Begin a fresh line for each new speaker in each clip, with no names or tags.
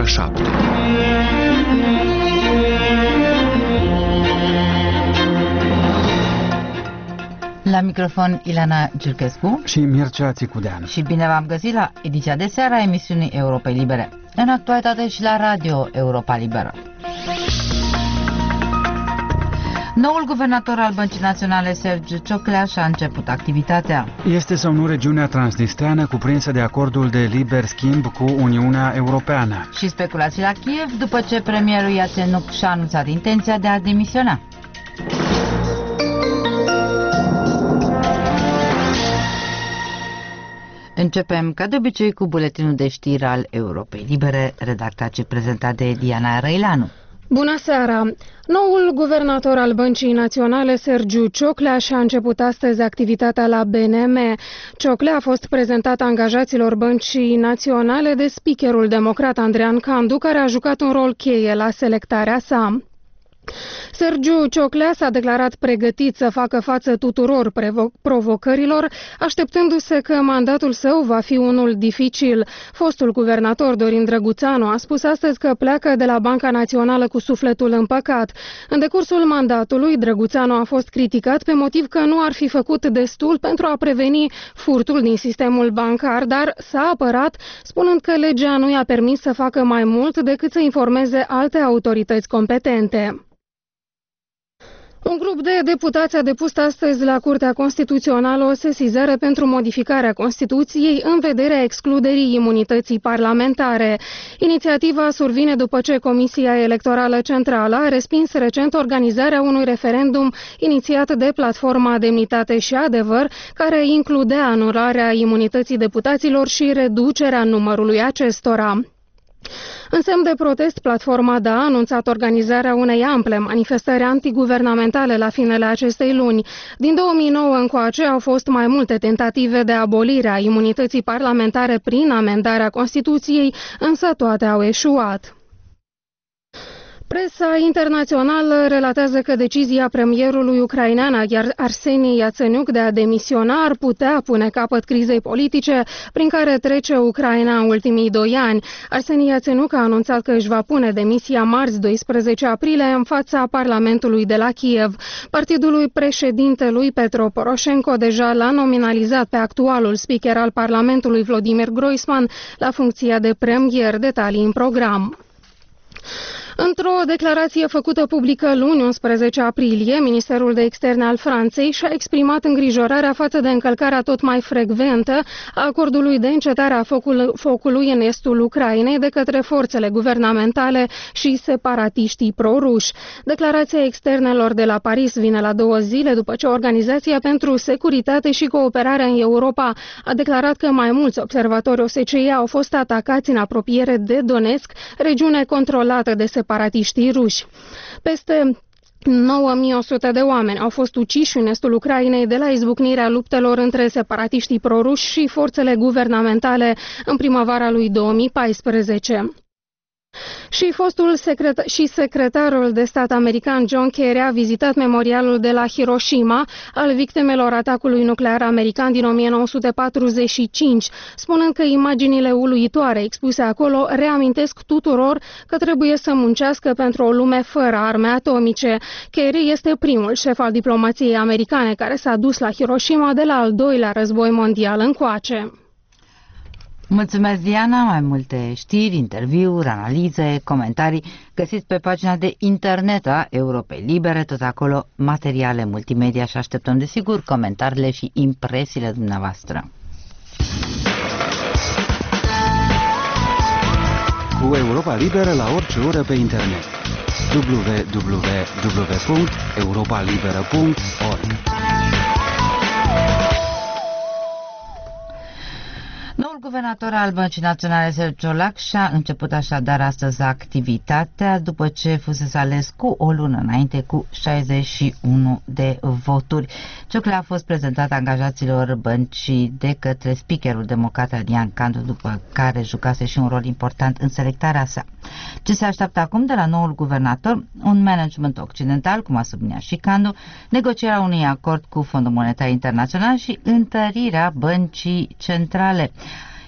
ora 7.
La microfon Ileana Giurchescu
și Mircea Țicudean.
Și bine v-am găsit la ediția de seară a emisiunii Europei Libere. În actualitate și la Radio Europa Liberă. Noul guvernator al Băncii Naționale, Sergiu Cioclea, și-a început activitatea.
Este sau nu regiunea transnistreană cuprinsă de acordul de liber schimb cu Uniunea Europeană?
Și speculații la Kiev după ce premierul Iațenuc și-a anunțat intenția de a demisiona. Începem, ca de obicei, cu buletinul de știri al Europei Libere, redactat și prezentat de Diana Răileanu.
Bună seara! Noul guvernator al Băncii Naționale, Sergiu Cioclea, și-a început astăzi activitatea la BNM. Cioclea a fost prezentat angajaților Băncii Naționale de speakerul democrat Andrean Candu, care a jucat un rol cheie la selectarea sa. Sergiu Cioclea s-a declarat pregătit să facă față tuturor provocărilor, așteptându-se că mandatul său va fi unul dificil. Fostul guvernator Dorin Drăguțanu a spus astăzi că pleacă de la Banca Națională cu sufletul împăcat. În decursul mandatului, Drăguțanu a fost criticat pe motiv că nu ar fi făcut destul pentru a preveni furtul din sistemul bancar, dar s-a apărat spunând că legea nu i-a permis să facă mai mult decât să informeze alte autorități competente. Un grup de deputați a depus astăzi la Curtea Constituțională o sesizare pentru modificarea Constituției în vederea excluderii imunității parlamentare. Inițiativa survine după ce Comisia Electorală Centrală a respins recent organizarea unui referendum inițiat de Platforma Demnitate și Adevăr, care includea anularea imunității deputaților și reducerea numărului acestora. În semn de protest, Platforma DA a anunțat organizarea unei ample manifestări antiguvernamentale la finele acestei luni. Din 2009 încoace au fost mai multe tentative de abolire a imunității parlamentare prin amendarea Constituției, însă toate au eșuat. Presa internațională relatează că decizia premierului ucrainean Arseni Iațenuc de a demisiona ar putea pune capăt crizei politice prin care trece Ucraina în ultimii 2 ani. Arseni Iațenuc a anunțat că își va pune demisia marți 12 aprilie în fața Parlamentului de la Kiev. Partidul președintelui Petro Poroșenko deja l-a nominalizat pe actualul speaker al Parlamentului Volodymyr Groisman la funcția de premier. Detalii în program. Într-o declarație făcută publică luni, 11 aprilie, Ministerul de Externe al Franței și-a exprimat îngrijorarea față de încălcarea tot mai frecventă a acordului de încetare a focului în estul Ucrainei de către forțele guvernamentale și separatiștii pro-ruși. Declarația externelor de la Paris vine la 2 zile după ce Organizația pentru Securitate și Cooperare în Europa a declarat că mai mulți observatori OSCE au fost atacați în apropiere de Donetsk, regiune controlată de separatiștii ruși. Peste 9100 de oameni au fost uciși în estul Ucrainei de la izbucnirea luptelor între separatiștii proruși și forțele guvernamentale în primăvara lui 2014. Și secretarul de stat american John Kerry a vizitat memorialul de la Hiroshima al victimelor atacului nuclear american din 1945, spunând că imaginile uluitoare expuse acolo reamintesc tuturor că trebuie să muncească pentru o lume fără arme atomice. Kerry este primul șef al diplomației americane care s-a dus la Hiroshima de la al doilea război mondial încoace.
Mulțumesc, Diana. Mai multe știri, interviuri, analize, comentarii găsiți pe pagina de internet a Europei Libere, tot acolo materiale multimedia și așteptăm desigur comentariile și impresiile dumneavoastră.
Cu Europa Liberă la orice oră pe internet. www.europalibera.org.
Noul guvernator al Băncii Naționale, Sergiu Cioclea, și-a început așadar astăzi activitatea după ce fusese ales cu o lună înainte cu 61 de voturi. Cioclea a fost prezentat angajaților băncii de către speakerul democrat Andrean Candu, după care jucase și un rol important în selectarea sa. Ce se așteaptă acum de la noul guvernator? Un management occidental, cum a subliniat și Candu, negocierea unui acord cu Fondul Monetar Internațional și întărirea băncii centrale.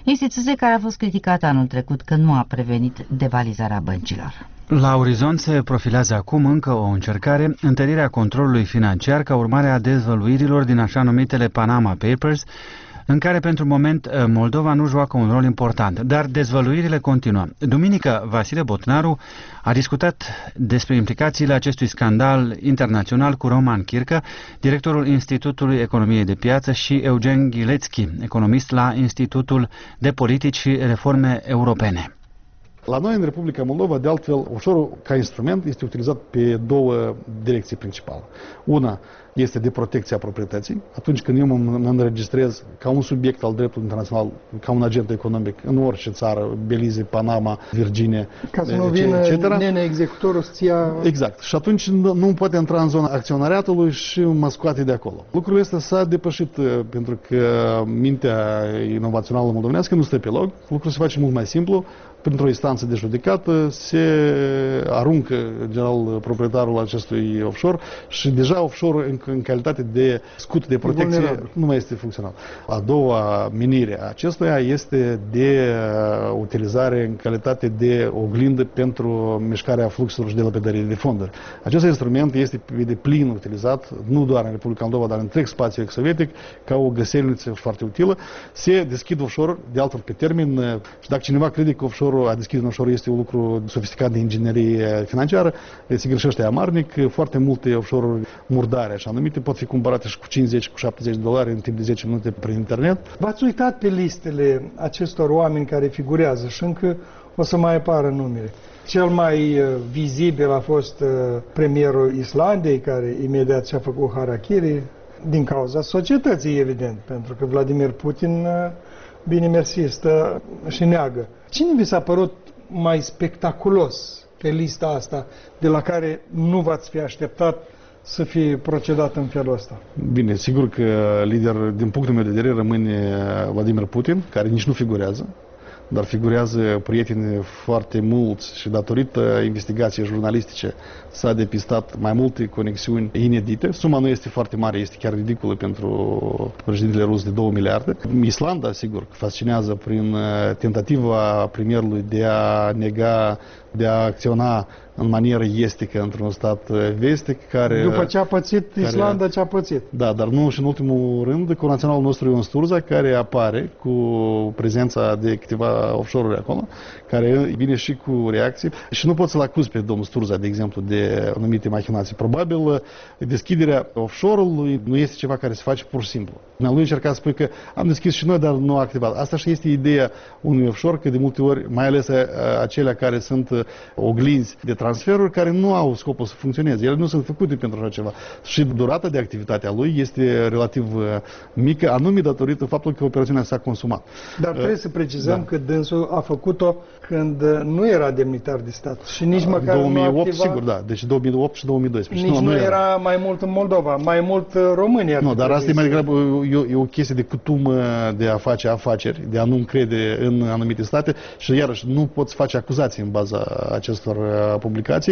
instituție care a fost criticată anul trecut că nu a prevenit devalizarea băncilor.
La orizont se profilează acum încă o încercare, întărirea controlului financiar ca urmare a dezvăluirilor din așa numitele Panama Papers, în care pentru moment Moldova nu joacă un rol important, dar dezvăluirile continuă. Duminică, Vasile Botnaru a discutat despre implicațiile acestui scandal internațional cu Roman Chircă, directorul Institutului Economiei de Piață, și Eugen Ghilețchi, economist la Institutul de Politici și Reforme Europene.
La noi, în Republica Moldova, de altfel, offshore-ul ca instrument este utilizat pe două direcții principale. Una este de protecția proprietății. Atunci când eu mă înregistrez ca un subiect al dreptului internațional, ca un agent economic în orice țară, Belize, Panama, Virginia,
ca să nu vină nene executorul să ția...
Exact. Și atunci nu poate intra în zona acționariatului și mă scoate de acolo. Lucrul ăsta s-a depășit pentru că mintea inovațională moldovenească nu stă pe loc. Lucrul se face mult mai simplu. Printr-o instanță de judecată se aruncă, în general, proprietarul acestui offshore și deja offshore în calitate de scut de protecție nu mai este funcțional. A doua menire a acestuia este de utilizare în calitate de oglindă pentru mișcarea fluxurilor și de lapidării de fonduri. Acest instrument este de plin utilizat, nu doar în Republica Moldova, dar în întreg spațiul ex-sovietic, ca o găselniță foarte utilă. Se deschid offshore, de altfel pe termen, și dacă cineva crede că offshore a deschis un offshore este un lucru sofisticat de inginerie financiară, se greșește amarnic. Foarte multe offshore-uri murdare, așa numite, pot fi cumpărate și cu 50, cu 70 de dolari în timp de 10 minute prin internet.
V-ați uitat pe listele acestor oameni care figurează și încă o să mai apară numele. Cel mai vizibil a fost premierul Islandei, care imediat și-a făcut harakiri, din cauza societății, evident, pentru că Vladimir Putin, bine mersi, stă și neagă. Cine vi s-a părut mai spectaculos pe lista asta, de la care nu v-ați fi așteptat să fie procedat în felul ăsta?
Bine, sigur că lider, din punctul meu de vedere, rămâne Vladimir Putin, care nici nu figurează, dar figurează prieteni foarte mulți și datorită investigației jurnalistice s-a depistat mai multe conexiuni inedite. Suma nu este foarte mare, este chiar ridicolă pentru președintele rus de 2 miliarde. Islanda, sigur, fascinează prin tentativa premierului de a nega, de a acționa în manieră estică într-un stat vestic care...
După ce a pățit Islanda, ce a pățit.
Da, dar nu și în ultimul rând cu naționalul nostru Ion Sturza, care apare cu prezența de câteva offshore-uri acolo, care vine și cu reacții. Și nu pot să-l acuz pe domnul Sturza, de exemplu, de anumite machinații. Probabil deschiderea offshore-ului nu este ceva care se face pur și simplu. Lui încerca să spui că am deschis și noi, dar nu a activat. Asta și este ideea unui offshore, că de multe ori, mai ales acelea care sunt oglinzi de transferuri, care nu au scopul să funcționeze. Ele nu sunt făcute pentru așa ceva. Și durata de activitate a lui este relativ mică, anume datorită faptului că operațiunea s-a consumat.
Dar trebuie să precizăm că dânsul a făcut-o când nu era demnitar de stat și nici măcar
2008,
nu activa...
sigur, da. Deci 2008 și 2012.
Nici nu era mai mult în Moldova, mai mult România.
Nu, dar asta e mai degrabă e o chestie de cutum de a face afaceri, de a nu încrede în anumite state și iarăși nu poți face acuzații în baza acestor publicații.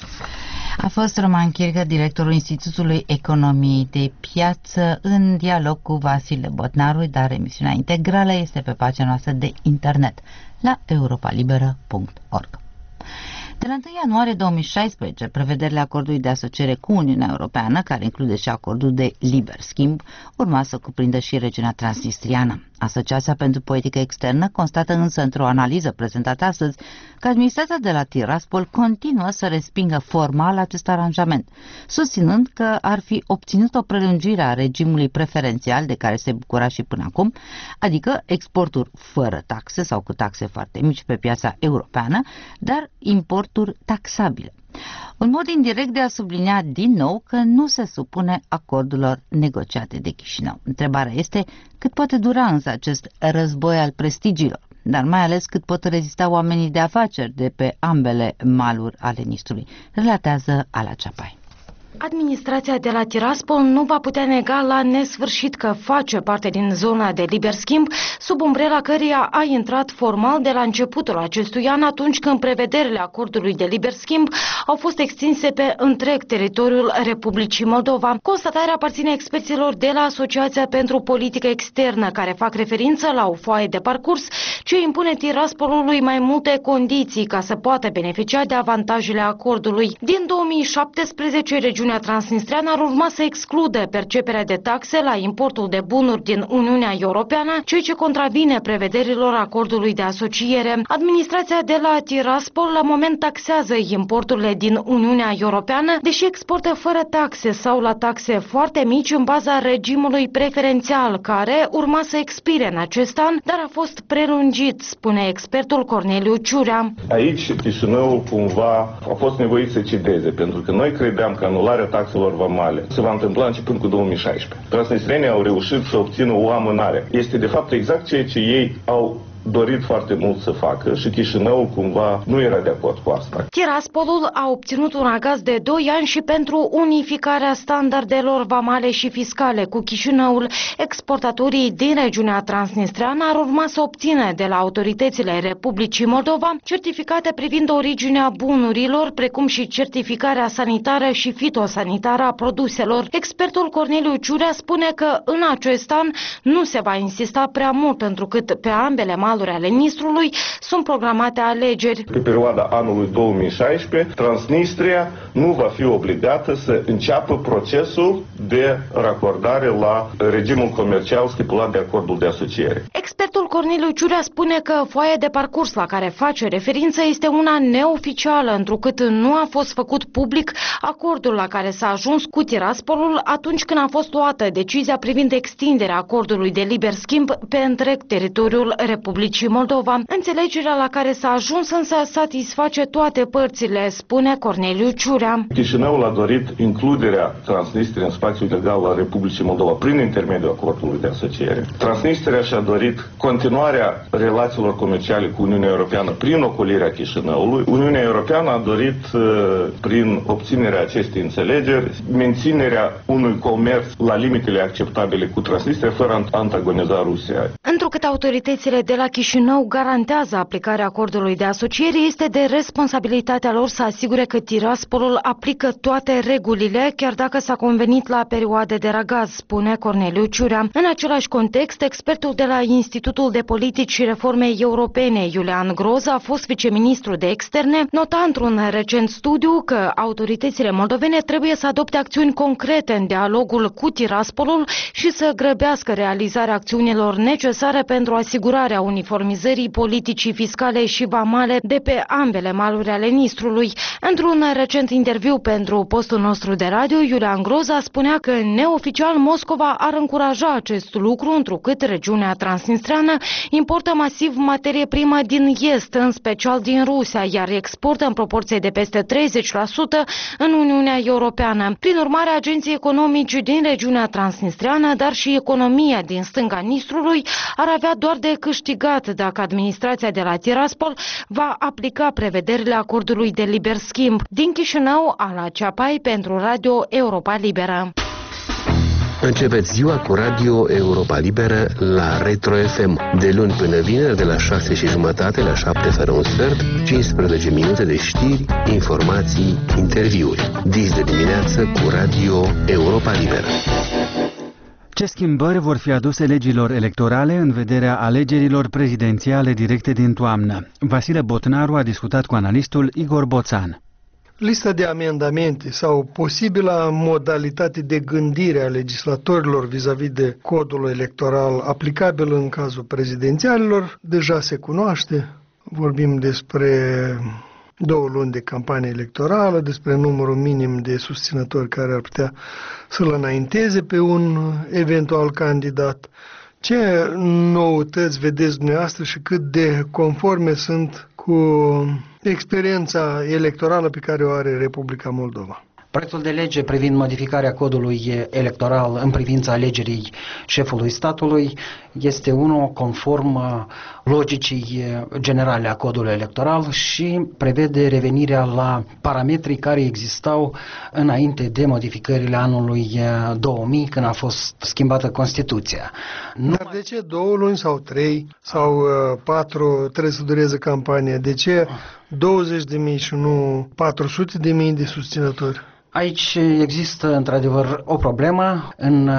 A fost Roman Chircă, directorul Institutului Economiei de Piață, în dialog cu Vasile Botnaru, dar emisiunea integrală este pe pagina noastră de internet la europalibera.org. De la 1 ianuarie 2016, prevederile acordului de asociere cu Uniunea Europeană, care include și acordul de liber schimb, urma să cuprindă și regiunea transnistriană. Asociația pentru Politică Externă constată însă într-o analiză prezentată astăzi că administrația de la Tiraspol continuă să respingă formal acest aranjament, susținând că ar fi obținut o prelungire a regimului preferențial de care se bucura și până acum, adică exporturi fără taxe sau cu taxe foarte mici pe piața europeană, dar importuri taxabile. Un mod indirect de a sublinia din nou că nu se supune acordurilor negociate de Chișinău. Întrebarea este cât poate dura însă acest război al prestigiilor, dar mai ales cât pot rezista oamenii de afaceri de pe ambele maluri ale Nistrului, relatează Ala Ceapai.
Administrația de la Tiraspol nu va putea nega la nesfârșit că face parte din zona de liber schimb, sub umbrela căreia a intrat formal de la începutul acestui an, atunci când prevederile acordului de liber schimb au fost extinse pe întreg teritoriul Republicii Moldova. Constatarea aparține experților de la Asociația pentru Politică Externă, care fac referință la o foaie de parcurs ce impune Tiraspolului mai multe condiții ca să poată beneficia de avantajele acordului. Din 2017, regiunea transnistreană ar urma să exclude perceperea de taxe la importul de bunuri din Uniunea Europeană, ceea ce contravine prevederilor acordului de asociere. Administrația de la Tiraspol la moment taxează importurile din Uniunea Europeană, deși exportă fără taxe sau la taxe foarte mici în baza regimului preferențial, care urma să expire în acest an, dar a fost prelungit, spune expertul Corneliu Ciurea.
Aici Chișinăul cumva a fost nevoit să cedeze, pentru că noi credeam că anularea taxelor vamale se va întâmpla începând cu 2016. Transnistrenii au reușit să obțină o amânare. Este de fapt exact ceea ce ei au dorit foarte mult să facă și Chișinăul cumva nu era de acord cu asta.
Tiraspolul a obținut un agaz de 2 ani și pentru unificarea standardelor vamale și fiscale cu Chișinăul. Exportatorii din regiunea transnistreană ar urma să obțină de la autoritățile Republicii Moldova certificate privind originea bunurilor, precum și certificarea sanitară și fitosanitară a produselor. Expertul Corneliu Ciurea spune că în acest an nu se va insista prea mult, întrucât pe ambele maluri ale Nistrului sunt programate alegeri.
Pe perioada anului 2016, Transnistria nu va fi obligată să înceapă procesul de racordare la regimul comercial stipulat de acordul de asociere.
Expertul Corneliu Ciurea spune că foaia de parcurs la care face referință este una neoficială, întrucât nu a fost făcut public acordul la care s-a ajuns cu Tiraspolul atunci când a fost luată decizia privind extinderea acordului de liber schimb pe întreg teritoriul Republicii Moldova. Înțelegerea la care s-a ajuns însă satisface toate părțile, spune Corneliu Ciurea.
Chișinăul a dorit includerea Transnistriei în spațiul legal al Republicii Moldova prin intermediul acordului de asociere. Transnistria și-a dorit continuarea relațiilor comerciale cu Uniunea Europeană prin ocolirea Chișinăului. Uniunea Europeană a dorit, prin obținerea acestei înțelegeri, menținerea unui comerț la limitele acceptabile cu Transnistria, fără a antagoniza Rusia.
Întrucât autoritățile de la Chișinău garantează aplicarea acordului de asociere, este de responsabilitatea lor să asigure că Tiraspolul aplică toate regulile, chiar dacă s-a convenit la perioade de ragaz, spune Corneliu Ciurea. În același context, expertul de la Institutul de Politici și Reforme Europene, Iulian Groza, a fost viceministru de externe, nota într-un recent studiu că autoritățile moldovene trebuie să adopte acțiuni concrete în dialogul cu Tiraspolul și să grăbească realizarea acțiunilor necesare pentru asigurarea uniformizării politicii fiscale și vamale de pe ambele maluri ale Nistrului. Într-un recent interviu pentru postul nostru de radio, Iulian Groza spunea că neoficial Moscova ar încuraja acest lucru, întrucât regiunea transnistreană importă masiv materie primă din est, în special din Rusia, iar exportă în proporție de peste 30% în Uniunea Europeană. Prin urmare, agenții economici din regiunea transnistreană, dar și economia din stânga Nistrului, ar avea doar de câștigat dacă administrația de la Tiraspol va aplica prevederile acordului de liber schimb. Din Chișinău, Ala Ceapai pentru Radio Europa Liberă.
Începeți ziua cu Radio Europa Liberă la Retro FM. De luni până vineri, de la 6:30 la 7:45, 15 minute de știri, informații, interviuri. Dis de dimineață cu Radio Europa Liberă.
Ce schimbări vor fi aduse legilor electorale în vederea alegerilor prezidențiale directe din toamnă? Vasile Botnaru a discutat cu analistul Igor Boțan.
Lista de amendamente sau posibila modalitate de gândire a legislatorilor vis-a-vis de codul electoral aplicabil în cazul prezidențialilor deja se cunoaște. Vorbim despre 2 luni de campanie electorală, despre numărul minim de susținători care ar putea să-l înainteze pe un eventual candidat. Ce noutăți vedeți dumneavoastră și cât de conforme sunt cu experiența electorală pe care o are Republica Moldova?
Proiectul de lege privind modificarea codului electoral în privința alegerii șefului statului este unul conform logicii generale a codului electoral și prevede revenirea la parametrii care existau înainte de modificările anului 2000, când a fost schimbată Constituția.
Dar de ce 2 luni sau 3 sau 4 trebuie să dureze campania? De ce 20.000 și nu 400.000 de susținători?
Aici există într-adevăr o problemă. În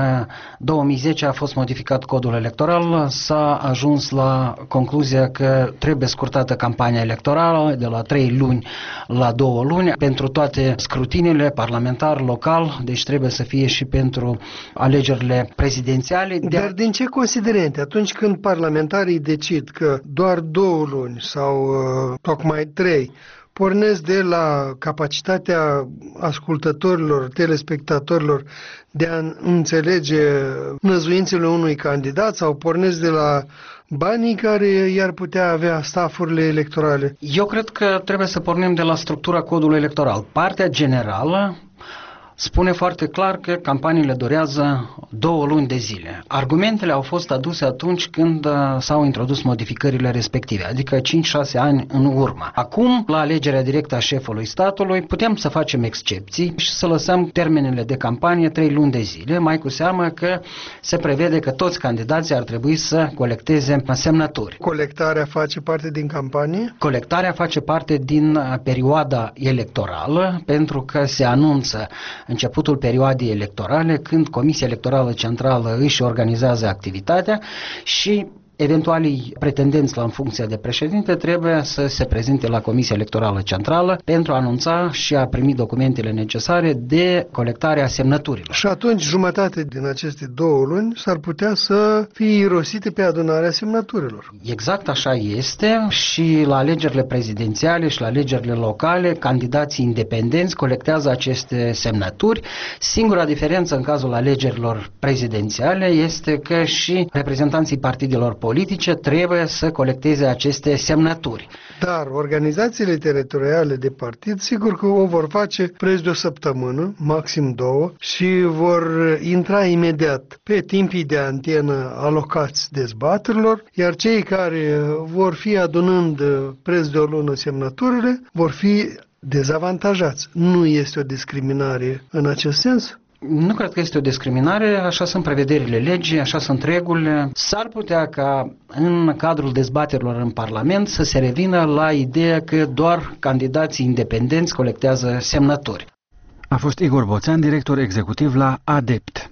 2010 a fost modificat codul electoral, s-a ajuns la concluzia că trebuie scurtată campania electorală de la 3 luni la 2 luni pentru toate scrutinile parlamentar, local, deci trebuie să fie și pentru alegerile prezidențiale.
Dar din ce considerente? Atunci când parlamentarii decid că doar 2 luni sau tocmai 3 pornesc de la capacitatea ascultătorilor, telespectatorilor de a înțelege năzuințele unui candidat sau pornesc de la banii care i-ar putea avea stafurile electorale?
Eu cred că trebuie să pornim de la structura codului electoral. Partea generală spune foarte clar că campaniile durează 2 luni de zile. Argumentele au fost aduse atunci când s-au introdus modificările respective, adică 5-6 ani în urmă. Acum, la alegerea directă a șefului statului, putem să facem excepții și să lăsăm termenele de campanie 3 luni de zile, mai cu seamă că se prevede că toți candidații ar trebui să colecteze semnături.
Colectarea face parte din campanie?
Colectarea face parte din perioada electorală, pentru că se anunță începutul perioadei electorale, când Comisia Electorală Centrală își organizează activitatea și eventualii pretendenți la funcția de președinte trebuie să se prezinte la Comisia Electorală Centrală pentru a anunța și a primi documentele necesare de colectarea semnăturilor.
Și atunci jumătate din aceste 2 luni s-ar putea să fie irosite pe adunarea semnăturilor.
Exact așa este și la alegerile prezidențiale și la alegerile locale, candidații independenți colectează aceste semnături. Singura diferență în cazul alegerilor prezidențiale este că și reprezentanții partidelor politice trebuie să colecteze aceste semnături.
Dar organizațiile teritoriale de partid, sigur că o vor face preț de 1 săptămână, maxim 2, și vor intra imediat pe timpii de antenă alocați dezbaterilor, iar cei care vor fi adunând preț de 1 lună semnăturile vor fi dezavantajați. Nu este o discriminare în acest sens?
Nu cred că este o discriminare, așa sunt prevederile legii, așa sunt regulile. S-ar putea ca în cadrul dezbaterilor în Parlament să se revină la ideea că doar candidații independenți colectează semnături.
A fost Igor Boțan, director executiv la ADEPT.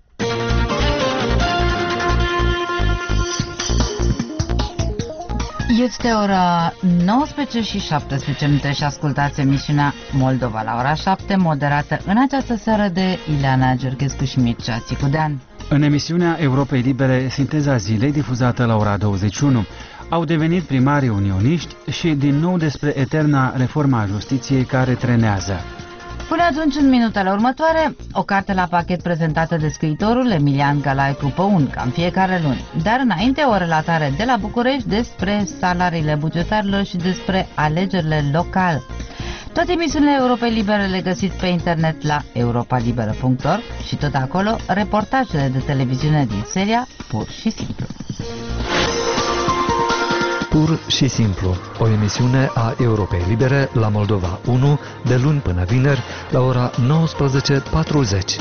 Este ora 19 și 17 minute și ascultați emisiunea Moldova la ora 7, moderată în această seară de Ileana Georgescu și Mircea Țicudean.
În emisiunea Europei Libere, Sinteza zilei, difuzată la ora 21, au devenit primarii unioniști și din nou despre eterna reforma a justiției care trenează.
Până atunci, în minutele următoare, o carte la pachet prezentată de scriitorul Emilian Galaicu Păun, ca în fiecare luni. Dar înainte, o relatare de la București despre salariile bugetarilor și despre alegerile locale. Toate emisiunile Europei Libere le găsiți pe internet la europalibera.org și tot acolo reportajele de televiziune din seria Pur și Simplu.
Pur și Simplu, o emisiune a Europei Libere la Moldova 1, de luni până vineri, la ora 19:40.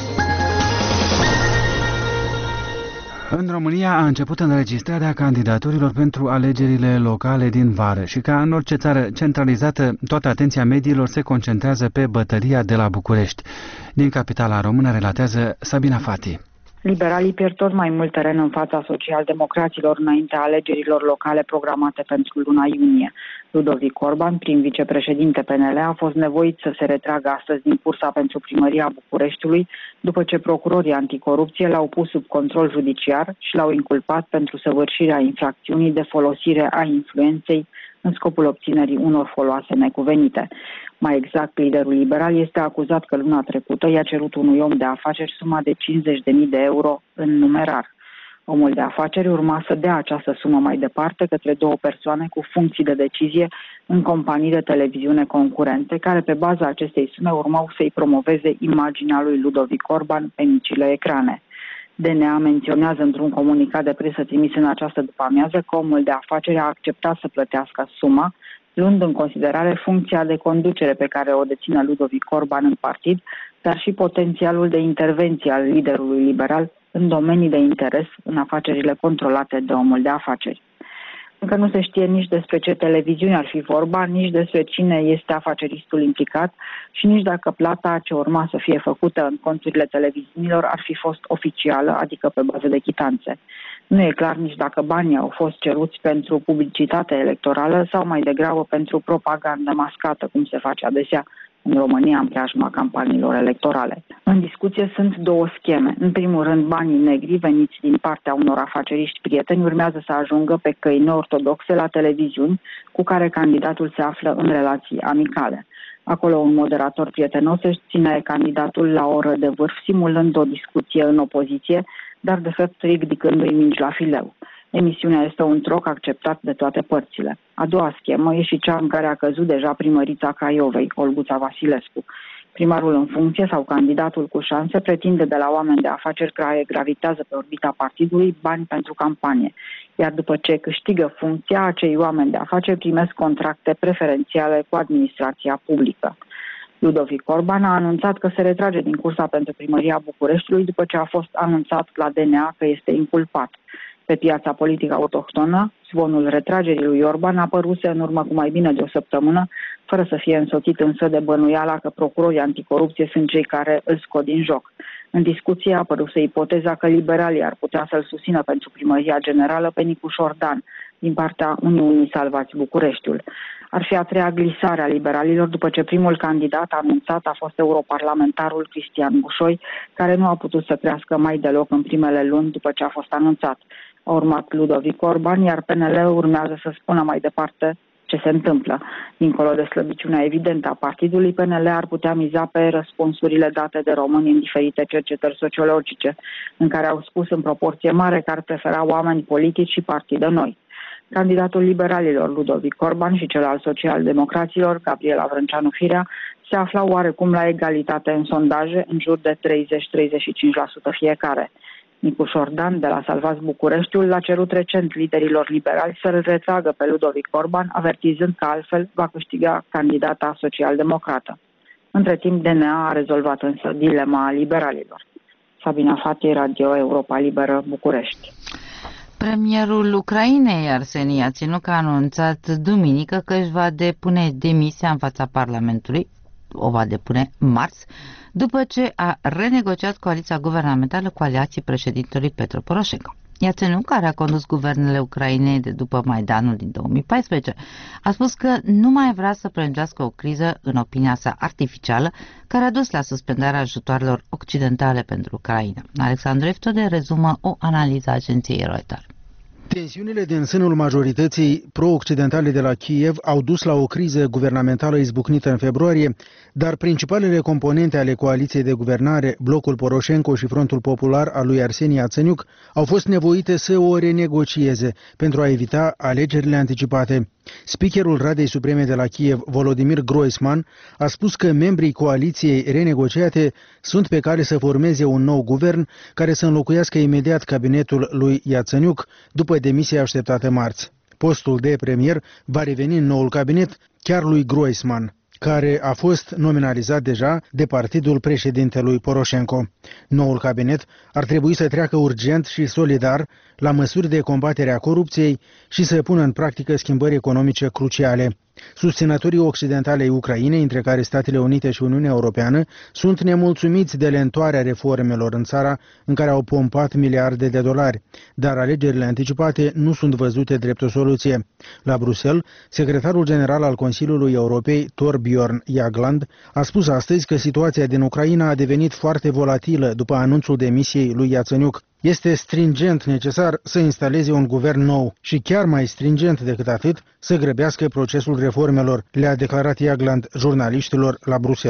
În România a început înregistrarea candidaturilor pentru alegerile locale din vară și ca în orice țară centralizată, toată atenția mediilor se concentrează pe bătălia de la București. Din capitala română relatează Sabina Fati.
Liberalii pierd tot mai mult teren în fața social-democraților înaintea alegerilor locale programate pentru luna iunie. Ludovic Orban, prim vicepreședinte PNL, a fost nevoit să se retragă astăzi din cursa pentru primăria Bucureștiului, după ce procurorii anticorupție l-au pus sub control judiciar și l-au inculpat pentru săvârșirea infracțiunii de folosire a influenței în scopul obținerii unor foloase necuvenite. Mai exact, liderul liberal este acuzat că luna trecută i-a cerut unui om de afaceri suma de 50.000 de euro în numerar. Omul de afaceri urma să dea această sumă mai departe către 2 persoane cu funcții de decizie în companii de televiziune concurente, care pe baza acestei sume urmau să-i promoveze imaginea lui Ludovic Orban pe micile ecrane. DNA menționează într-un comunicat de presă trimis în această după-amiază că omul de afaceri a acceptat să plătească suma, luând în considerare funcția de conducere pe care o deține Ludovic Orban în partid, dar și potențialul de intervenție al liderului liberal în domenii de interes în afacerile controlate de omul de afaceri. Încă nu se știe nici despre ce televiziuni ar fi vorba, nici despre cine este afaceristul implicat și nici dacă plata ce urma să fie făcută în conturile televiziunilor ar fi fost oficială, adică pe bază de chitanțe. Nu e clar nici dacă banii au fost ceruți pentru publicitate electorală sau mai degrabă pentru propagandă mascată, cum se face adesea în România în preajma campaniilor electorale. În discuție sunt 2 scheme. În primul rând, banii negri veniți din partea unor afaceriști prieteni urmează să ajungă pe căi neortodoxe la televiziuni cu care candidatul se află în relații amicale. Acolo un moderator prietenos își ține candidatul la o oră de vârf, simulând o discuție în opoziție, dar de fapt ridicându-i mingi la fileu. Emisiunea este un troc acceptat de toate părțile. A doua schemă e și cea în care a căzut deja primărița Craiovei, Olguța Vasilescu. Primarul în funcție sau candidatul cu șanse pretinde de la oameni de afaceri care gravitează pe orbita partidului bani pentru campanie, iar după ce câștigă funcția, acei oameni de afaceri primesc contracte preferențiale cu administrația publică. Ludovic Orban a anunțat că se retrage din cursa pentru primăria Bucureștiului după ce a fost anunțat la DNA că este inculpat. Pe piața politică autohtonă, zvonul retragerii lui Orban a apăruse în urmă cu mai bine de o săptămână, fără să fie însoțit însă de bănuiala că procurorii anticorupție sunt cei care îl scot din joc. În discuție a apăruse ipoteza că liberalii ar putea să-l susțină pentru primăria generală pe Nicu Șordan, din partea Uniunii Salvați Bucureștiul. Ar fi a treia glisare a liberalilor după ce primul candidat anunțat a fost europarlamentarul Cristian Bușoi, care nu a putut să crească mai deloc în primele luni după ce a fost anunțat. A urmat Ludovic Orban, iar PNL urmează să spună mai departe ce se întâmplă. Dincolo de slăbiciunea evidentă a partidului, PNL ar putea miza pe răspunsurile date de români în diferite cercetări sociologice, în care au spus în proporție mare că ar prefera oameni politici și partide noi. Candidatul liberalilor, Ludovic Orban, și cel al social-democraților, Gabriela Vrânceanu-Firea, se aflau oarecum la egalitate în sondaje, în jur de 30-35% fiecare. Nicu Șordan, de la Salvați Bucureștiul, l-a cerut recent liderilor liberali să-l retragă pe Ludovic Orban, avertizând că altfel va câștiga candidata social-democrată. Între timp, DNA a rezolvat însă dilema liberalilor. Sabina Fati, Radio Europa Liberă, București.
Premierul Ucrainei, Arseni Iațenuc, a anunțat duminică că își va depune demisia în fața Parlamentului, o va depune marți, după ce a renegociat coaliția guvernamentală cu aliații președintelui Petro Poroșenko. Iațenuc, care a condus guvernele Ucrainei de după Maidanul din 2014, a spus că nu mai vrea să prelungească o criză, în opinia sa artificială, care a dus la suspendarea ajutoarelor occidentale pentru Ucraina. Alexandru Eftode rezumă o analiză a agenției Reuters.
Tensiunile din sânul majorității pro-occidentale de la Kiev au dus la o criză guvernamentală izbucnită în februarie, dar principalele componente ale coaliției de guvernare, Blocul Poroșenko și Frontul Popular al lui Arseni Iațenuc, au fost nevoite să o renegocieze pentru a evita alegerile anticipate. Speakerul Radei Supreme de la Kiev, Volodymyr Groisman, a spus că membrii coaliției renegociate sunt pe cale să formeze un nou guvern care să înlocuiască imediat cabinetul lui Iațenuc după demisia așteptată marți. Postul de premier va reveni în noul cabinet chiar lui Groisman, care a fost nominalizat deja de partidul președintelui Poroșenko. Noul cabinet ar trebui să treacă urgent și solidar la măsuri de combatere a corupției și să pună în practică schimbări economice cruciale. Susținătorii occidentale ai Ucrainei, între care Statele Unite și Uniunea Europeană, sunt nemulțumiți de lentoarea reformelor în țara în care au pompat miliarde de dolari, dar alegerile anticipate nu sunt văzute drept o soluție. La Bruxelles, secretarul general al Consiliului Europei, Thorbjørn Jagland, a spus astăzi că situația din Ucraina a devenit foarte volatilă după anunțul demisiei lui Iațenuc. Este stringent necesar să instaleze un guvern nou și chiar mai stringent decât atât să grăbească procesul reformelor, le-a declarat Jagland jurnaliștilor la Bruxelles.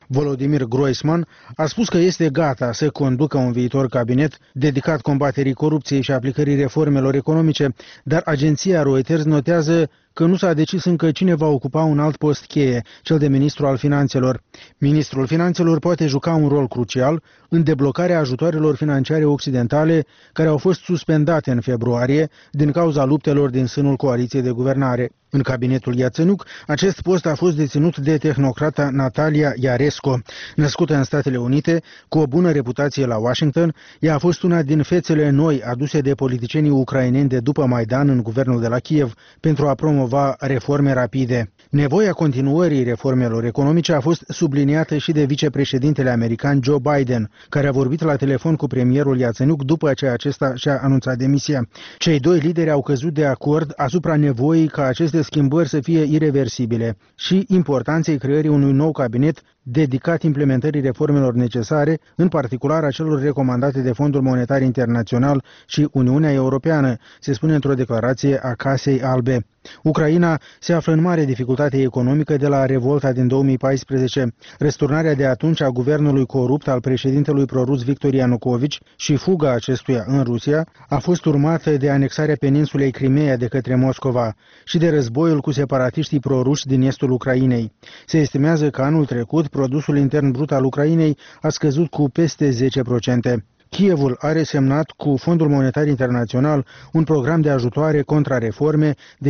Volodymyr Groisman, a spus că este gata să conducă un viitor cabinet dedicat combaterii corupției și aplicării reformelor economice, dar agenția Reuters notează că nu s-a decis încă cine va ocupa un alt post cheie, cel de ministru al finanțelor. Ministrul finanțelor poate juca un rol crucial în deblocarea ajutoarelor financiare occidentale care au fost suspendate în februarie din cauza luptelor din sânul coaliției de guvernare. În cabinetul Iațenuc, acest post a fost deținut de tehnocrata Natalia Iaresco. Născută în Statele Unite, cu o bună reputație la Washington, ea a fost una din fețele noi aduse de politicienii ucraineni de după Maidan în guvernul de la Kiev pentru a promova reforme rapide. Nevoia continuării reformelor economice a fost subliniată și de vicepreședintele american Joe Biden, care a vorbit la telefon cu premierul Iațenuc după ce acesta și-a anunțat demisia. Cei doi lideri au căzut de acord asupra nevoii ca aceste schimbări să fie ireversibile și importanței creării unui nou cabinet dedicat implementării reformelor necesare, în particular a celor recomandate de Fondul Monetar Internațional și Uniunea Europeană, se spune într-o declarație a Casei Albe. Ucraina se află în mare dificultate economică de la revolta din 2014. Răsturnarea de atunci a guvernului corupt al președintelui prorus Victor Ianukovici și fuga acestuia în Rusia a fost urmată de anexarea peninsulei Crimea de către Moscova și de războiul cu separatiștii proruși din estul Ucrainei. Se estimează că anul trecut produsul intern brut al Ucrainei a scăzut cu peste 10%. Kievul are semnat cu Fondul Monetar Internațional un program de ajutoare contra reforme de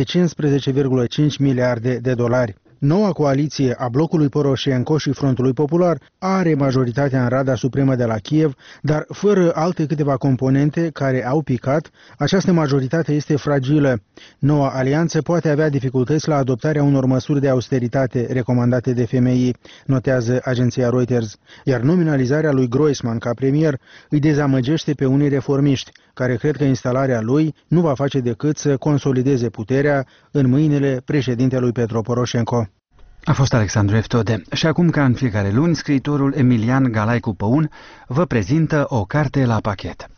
15,5 miliarde de dolari. Noua coaliție a blocului Poroșenko și Frontului Popular are majoritatea în Rada Supremă de la Kiev, dar fără alte câteva componente care au picat, această majoritate este fragilă. Noua alianță poate avea dificultăți la adoptarea unor măsuri de austeritate recomandate de FMI, notează agenția Reuters, iar nominalizarea lui Groisman ca premier îi dezamăgește pe unii reformiști, care cred că instalarea lui nu va face decât să consolideze puterea în mâinile președintelui Petro Poroșenko.
A fost Alexandru Eftode. Și acum, ca în fiecare luni, scriitorul Emilian Galaicu Păun vă prezintă o carte la pachet.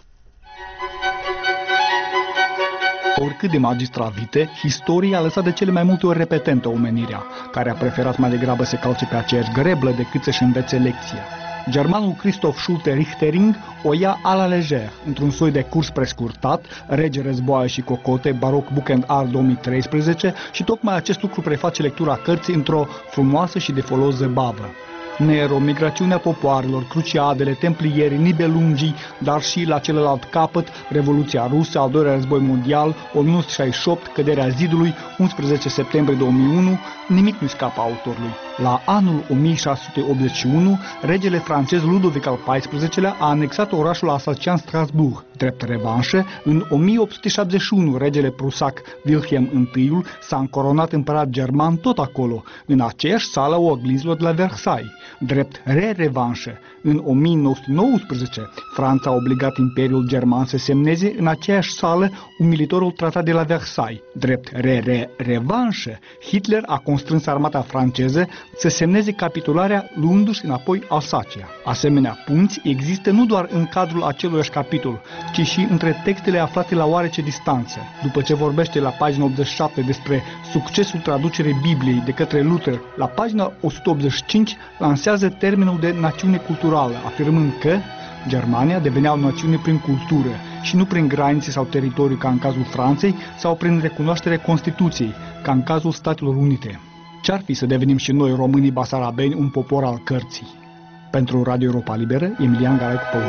Oricât de magistravite, istoria a lăsat de cele mai multe ori repetentă omenirea, care a preferat mai degrabă să calce pe aceeași greblă decât să-și învețe lecția. Germanul Christoph Schulte-Richtering o ia a la lejer, într-un soi de curs prescurtat, Rege, războaie și cocote, Baroc Book and Art 2013, și tocmai acest lucru preface lectura cărții într-o frumoasă și de folos zăbavă. Nero, migrațiunea popoarelor, cruciadele, templierii, nibelungii, dar și la celălalt capăt, Revoluția Rusă, al doilea război mondial, 1968, căderea zidului, 11 septembrie 2001, nimic nu scapă autorului. La anul 1681, regele francez Ludovic al XIV-lea a anexat orașul alsacian Strasbourg. Drept revanșă, în 1871, regele prusac Wilhelm I s-a încoronat împărat german tot acolo, în aceeași sală a oglizilor de la Versailles. Drept re-revanșă, în 1919, Franța a obligat Imperiul German să semneze în aceeași sală umilitorul tratat de la Versailles. Drept re-revanșă, Hitler a constrâns armata franceză să semneze capitularea luându-și înapoi Alsacia. Asemenea punți există nu doar în cadrul aceluiași capitol, ci și între textele aflate la oarece distanță. După ce vorbește la pagina 87 despre succesul traducerii Bibliei de către Luther, la pagina 185 lansează termenul de națiune culturală, afirmând că Germania devenea o națiune prin cultură și nu prin granițe sau teritoriu ca în cazul Franței sau prin recunoașterea Constituției, ca în cazul Statelor Unite. Ce-ar fi să devenim și noi, românii basarabeni, un popor al cărții? Pentru Radio Europa Liberă, Emilian Galaicu Păun.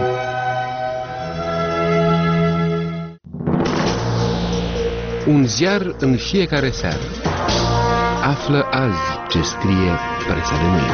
Un ziar în fiecare seară. Află azi ce scrie presa de mâine.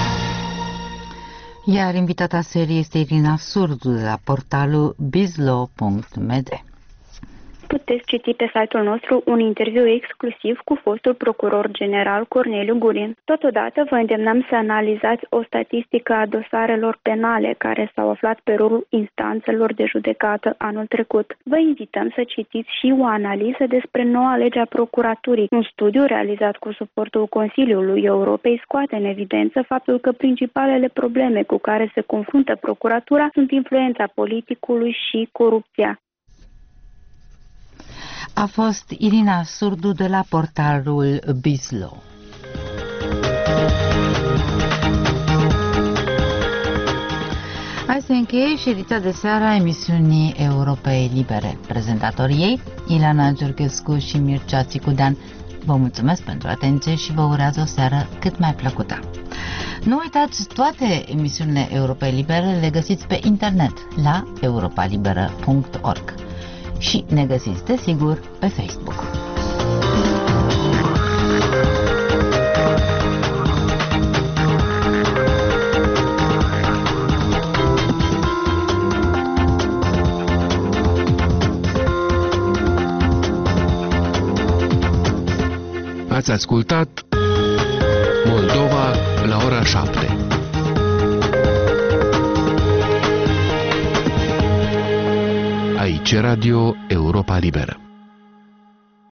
Iar invitata serii este Irina Surdu de la portalul bizlo.md.
Puteți citi pe site-ul nostru un interviu exclusiv cu fostul procuror general Corneliu Gurin. Totodată vă îndemnăm să analizați o statistică a dosarelor penale care s-au aflat pe rolul instanțelor de judecată anul trecut. Vă invităm să citiți și o analiză despre noua lege a procuraturii. Un studiu realizat cu suportul Consiliului Europei scoate în evidență faptul că principalele probleme cu care se confruntă procuratura sunt influența politicului și corupția.
A fost Irina Surdu de la portalul Bizlo. Azi se încheie și ediția de seară a emisiunii Europei Libere. Prezentatorii ei, Ileana Giurghescu și Mircea Țicudean. Vă mulțumesc pentru atenție și vă urează o seară cât mai plăcută. Nu uitați, toate emisiunile Europei Libere le găsiți pe internet la europalibera.org și ne găsiți, desigur, pe Facebook.
Ați ascultat Moldova la ora 7. Aici Radio Europa Liberă.